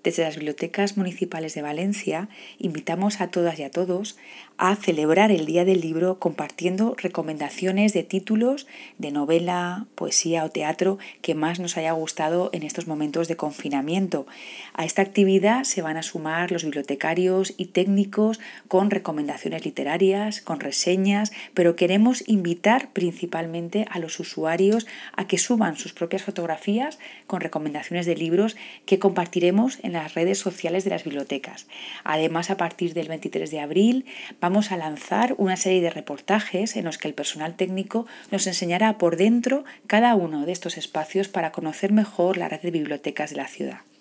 Desde las bibliotecas municipales de Valencia invitamos a todas y a todos a celebrar el Día del Libro compartiendo recomendaciones de títulos de novela, poesía o teatro que más nos haya gustado en estos momentos de confinamiento. A esta actividad se van a sumar los bibliotecarios y técnicos con recomendaciones literarias, con reseñas, pero queremos invitar principalmente a los usuarios a que suban sus propias fotografías con recomendaciones de libros que compartiremos en las redes sociales de las bibliotecas. Además, a partir del 23 de abril vamos a lanzar una serie de reportajes en los que el personal técnico nos enseñará por dentro cada uno de estos espacios para conocer mejor la red de bibliotecas de la ciudad.